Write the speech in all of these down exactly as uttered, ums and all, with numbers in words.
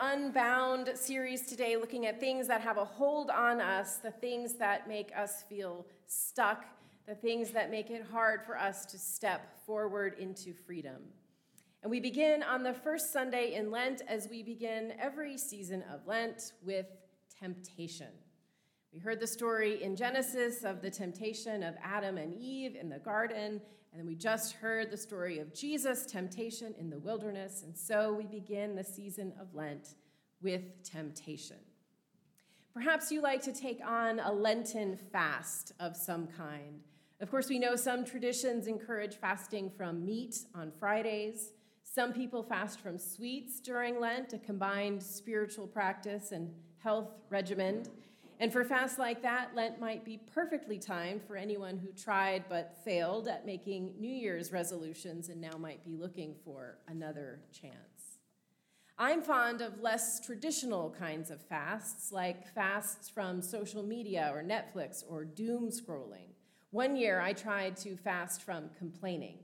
Unbound series today, looking at things that have a hold on us, the things that make us feel stuck, the things that make it hard for us to step forward into freedom. And we begin on the first Sunday in Lent, as we begin every season of Lent, with temptation. We heard the story in Genesis of the temptation of Adam and Eve in the garden, and then we just heard the story of Jesus' temptation in the wilderness, and so we begin the season of Lent with temptation. Perhaps you like to take on a Lenten fast of some kind. Of course, we know some traditions encourage fasting from meat on Fridays. Some people fast from sweets during Lent, a combined spiritual practice and health regimen. And for fasts like that, Lent might be perfectly timed for anyone who tried but failed at making New Year's resolutions and now might be looking for another chance. I'm fond of less traditional kinds of fasts, like fasts from social media or Netflix or doom scrolling. One year, I tried to fast from complaining.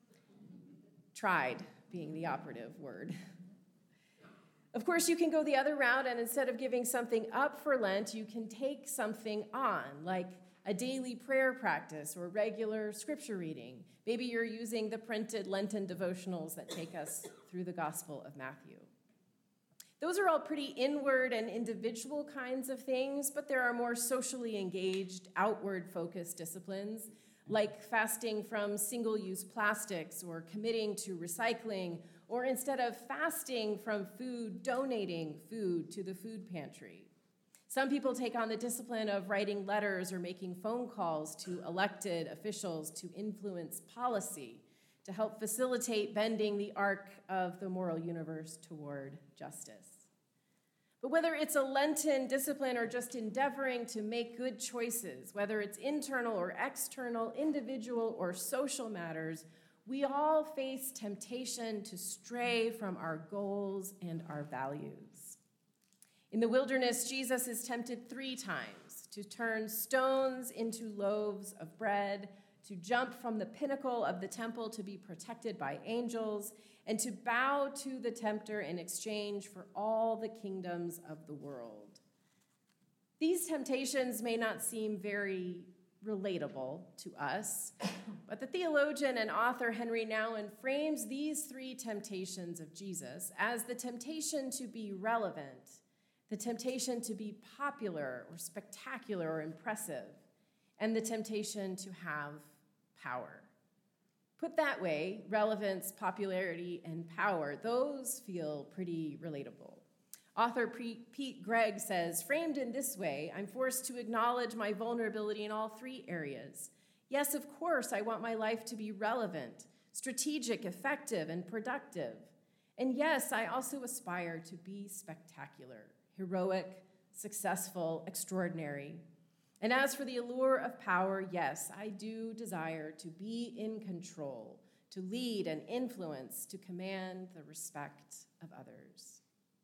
Tried being the operative word. Of course, you can go the other route, and instead of giving something up for Lent, you can take something on, like a daily prayer practice or regular scripture reading. Maybe you're using the printed Lenten devotionals that take us through the Gospel of Matthew. Those are all pretty inward and individual kinds of things, but there are more socially engaged, outward-focused disciplines, like fasting from single-use plastics or committing to recycling, or instead of fasting from food, donating food to the food pantry. Some people take on the discipline of writing letters or making phone calls to elected officials to influence policy, to help facilitate bending the arc of the moral universe toward justice. But whether it's a Lenten discipline or just endeavoring to make good choices, whether it's internal or external, individual or social matters, we all face temptation to stray from our goals and our values. In the wilderness, Jesus is tempted three times to turn stones into loaves of bread, to jump from the pinnacle of the temple to be protected by angels, and to bow to the tempter in exchange for all the kingdoms of the world. These temptations may not seem very relatable to us, but the theologian and author Henry Nouwen frames these three temptations of Jesus as the temptation to be relevant, the temptation to be popular or spectacular or impressive, and the temptation to have power. Put that way, relevance, popularity, and power, those feel pretty relatable. Author Pete Greig says, framed in this way, I'm forced to acknowledge my vulnerability in all three areas. Yes, of course, I want my life to be relevant, strategic, effective, and productive. And yes, I also aspire to be spectacular, heroic, successful, extraordinary. And as for the allure of power, yes, I do desire to be in control, to lead and influence, to command the respect of others.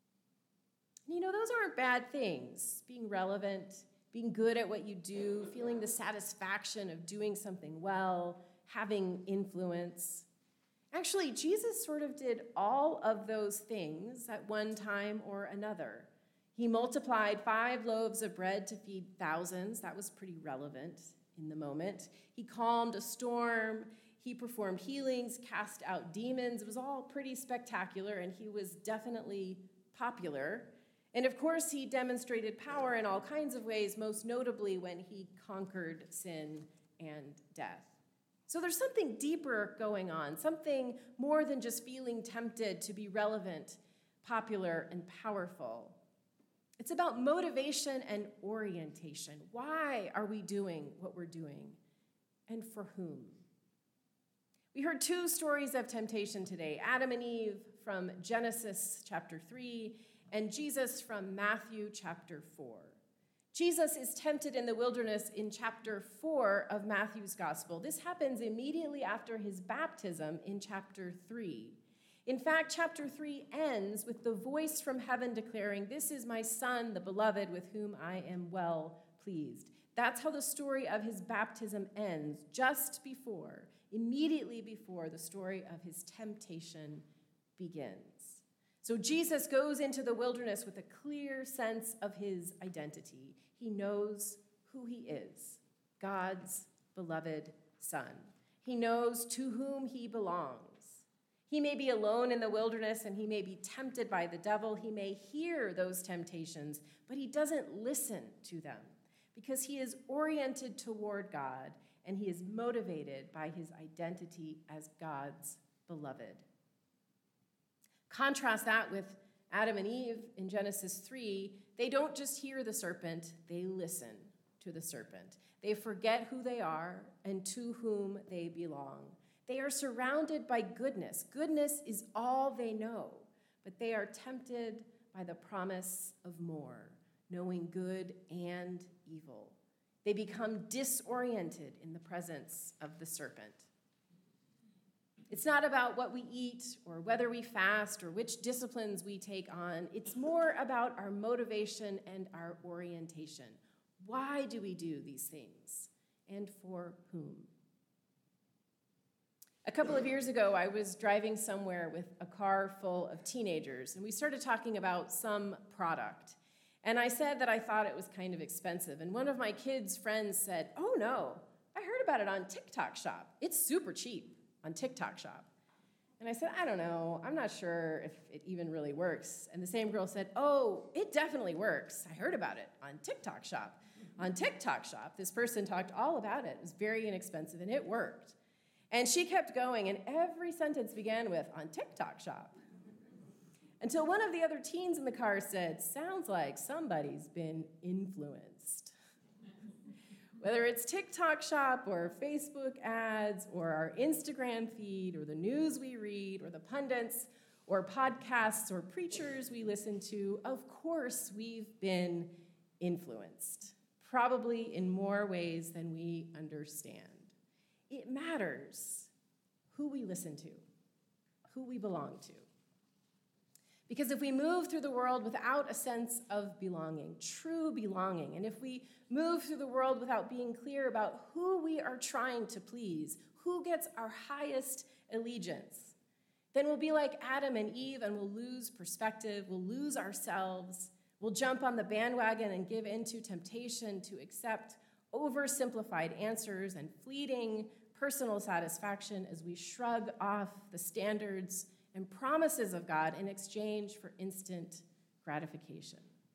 You know, those aren't bad things. Being relevant, being good at what you do, feeling the satisfaction of doing something well, having influence. Actually, Jesus sort of did all of those things at one time or another. He multiplied five loaves of bread to feed thousands. That was pretty relevant in the moment. He calmed a storm. He performed healings, cast out demons. It was all pretty spectacular, and he was definitely popular. And of course, he demonstrated power in all kinds of ways, most notably when he conquered sin and death. So there's something deeper going on, something more than just feeling tempted to be relevant, popular, and powerful. It's about motivation and orientation. Why are we doing what we're doing, and for whom? We heard two stories of temptation today, Adam and Eve from Genesis chapter three, and Jesus from Matthew chapter four. Jesus is tempted in the wilderness in chapter four of Matthew's gospel. This happens immediately after his baptism in chapter three. In fact, chapter three ends with the voice from heaven declaring, "This is my son, the beloved, with whom I am well pleased." That's how the story of his baptism ends, just before, immediately before the story of his temptation begins. So Jesus goes into the wilderness with a clear sense of his identity. He knows who he is, God's beloved Son. He knows to whom he belongs. He may be alone in the wilderness and he may be tempted by the devil. He may hear those temptations, but he doesn't listen to them because he is oriented toward God and he is motivated by his identity as God's beloved. Contrast that with Adam and Eve in Genesis three. They don't just hear the serpent, they listen to the serpent. They forget who they are and to whom they belong. They are surrounded by goodness. Goodness is all they know, but they are tempted by the promise of more, knowing good and evil. They become disoriented in the presence of the serpent. It's not about what we eat or whether we fast or which disciplines we take on. It's more about our motivation and our orientation. Why do we do these things and for whom? A couple of years ago, I was driving somewhere with a car full of teenagers, and we started talking about some product. And I said that I thought it was kind of expensive. And one of my kids' friends said, "Oh no, I heard about it on TikTok Shop. It's super cheap on TikTok Shop." And I said, "I don't know. I'm not sure if it even really works." And the same girl said, "Oh, it definitely works. I heard about it on TikTok Shop." On TikTok Shop, this person talked all about it. It was very inexpensive, and it worked. And she kept going, and every sentence began with, "on TikTok Shop." Until one of the other teens in the car said, "Sounds like somebody's been influenced." Whether it's TikTok Shop or Facebook ads or our Instagram feed or the news we read or the pundits or podcasts or preachers we listen to, of course we've been influenced, probably in more ways than we understand. It matters who we listen to, who we belong to. Because if we move through the world without a sense of belonging, true belonging, and if we move through the world without being clear about who we are trying to please, who gets our highest allegiance, then we'll be like Adam and Eve and we'll lose perspective, we'll lose ourselves, we'll jump on the bandwagon and give in to temptation to accept oversimplified answers and fleeting personal satisfaction as we shrug off the standards and promises of God in exchange for instant gratification.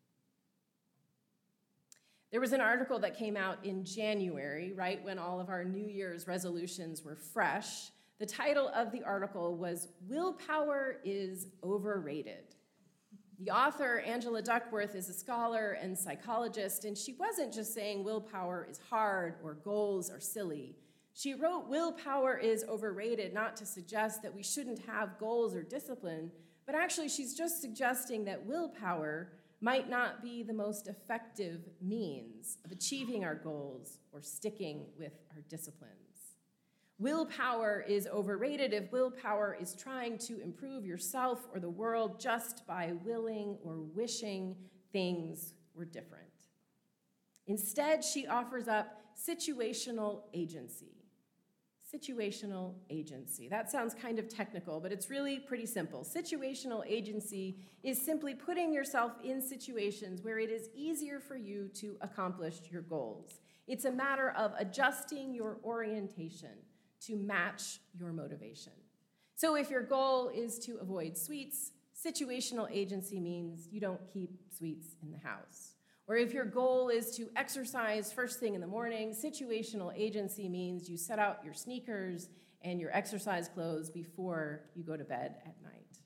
There was an article that came out in January, right when all of our New Year's resolutions were fresh. The title of the article was "Willpower is Overrated." The author, Angela Duckworth, is a scholar and psychologist, and she wasn't just saying willpower is hard or goals are silly. She wrote willpower is overrated not to suggest that we shouldn't have goals or discipline, but actually she's just suggesting that willpower might not be the most effective means of achieving our goals or sticking with our disciplines. Willpower is overrated if willpower is trying to improve yourself or the world just by willing or wishing things were different. Instead, she offers up situational agency. Situational agency. That sounds kind of technical, but it's really pretty simple. Situational agency is simply putting yourself in situations where it is easier for you to accomplish your goals. It's a matter of adjusting your orientation to match your motivation. So if your goal is to avoid sweets, situational agency means you don't keep sweets in the house. Or if your goal is to exercise first thing in the morning, situational agency means you set out your sneakers and your exercise clothes before you go to bed at night.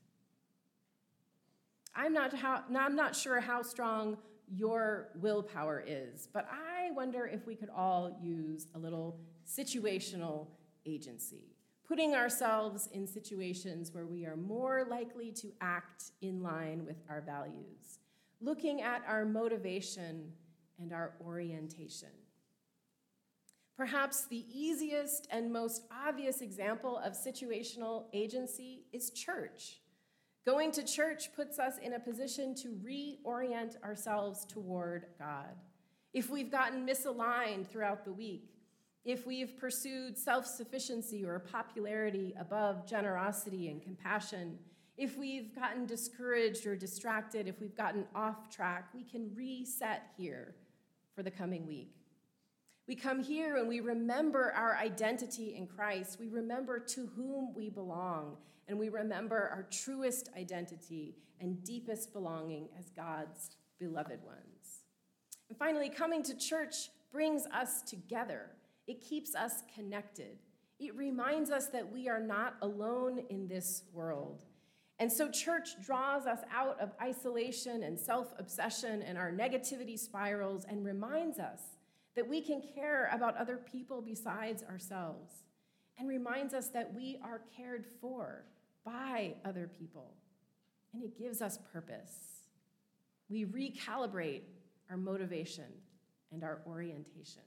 I'm not, how, I'm not sure how strong your willpower is, but I wonder if we could all use a little situational agency, putting ourselves in situations where we are more likely to act in line with our values, looking at our motivation and our orientation. Perhaps the easiest and most obvious example of situational agency is church. Going to church puts us in a position to reorient ourselves toward God. If we've gotten misaligned throughout the week, if we've pursued self-sufficiency or popularity above generosity and compassion, If we've gotten discouraged or distracted, if we've gotten off track, we can reset here for the coming week. We come here and we remember our identity in Christ. We remember to whom we belong, and we remember our truest identity and deepest belonging as God's beloved ones. And finally, coming to church brings us together. It keeps us connected. It reminds us that we are not alone in this world. And so church draws us out of isolation and self-obsession and our negativity spirals and reminds us that we can care about other people besides ourselves, and reminds us that we are cared for by other people. And it gives us purpose. We recalibrate our motivation and our orientation.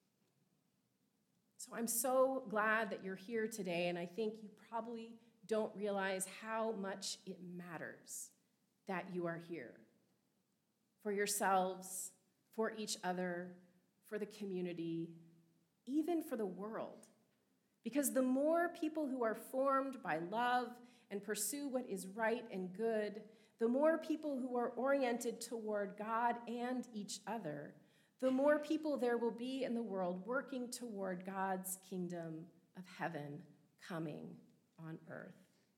So I'm so glad that you're here today, and I think you probably don't realize how much it matters that you are here. For yourselves, for each other, for the community, even for the world. Because the more people who are formed by love and pursue what is right and good, the more people who are oriented toward God and each other, the more people there will be in the world working toward God's kingdom of heaven coming on earth.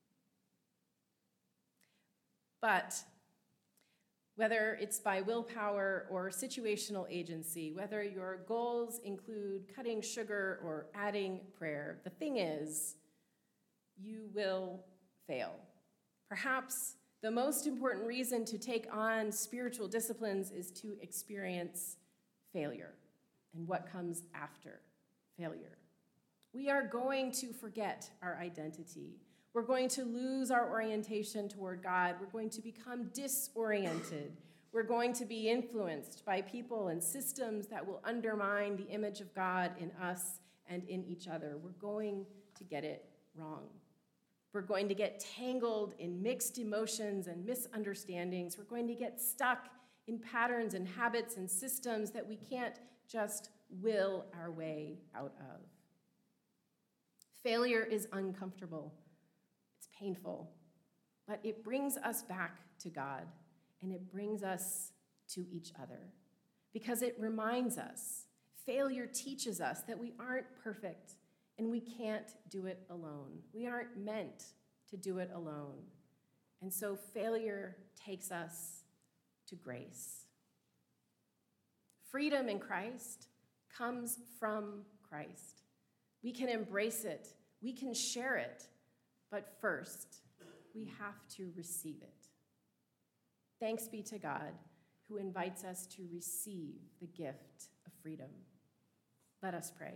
But whether it's by willpower or situational agency, whether your goals include cutting sugar or adding prayer, the thing is, you will fail. Perhaps the most important reason to take on spiritual disciplines is to experience failure and what comes after failure. We are going to forget our identity. We're going to lose our orientation toward God. We're going to become disoriented. We're going to be influenced by people and systems that will undermine the image of God in us and in each other. We're going to get it wrong. We're going to get tangled in mixed emotions and misunderstandings. We're going to get stuck in patterns and habits and systems that we can't just will our way out of. Failure is uncomfortable. It's painful, but it brings us back to God, and it brings us to each other because it reminds us, failure teaches us that we aren't perfect and we can't do it alone. We aren't meant to do it alone. And so failure takes us to grace. Freedom in Christ comes from Christ. We can embrace it. We can share it. But first, we have to receive it. Thanks be to God, who invites us to receive the gift of freedom. Let us pray.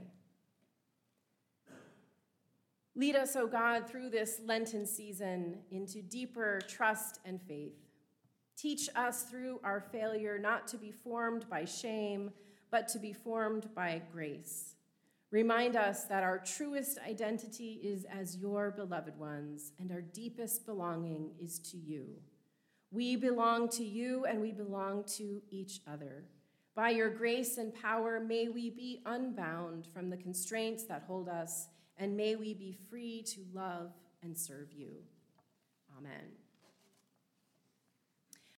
Lead us, O God, through this Lenten season into deeper trust and faith. Teach us through our failure not to be formed by shame, but to be formed by grace. Remind us that our truest identity is as your beloved ones, and our deepest belonging is to you. We belong to you, and we belong to each other. By your grace and power, may we be unbound from the constraints that hold us, and may we be free to love and serve you. Amen.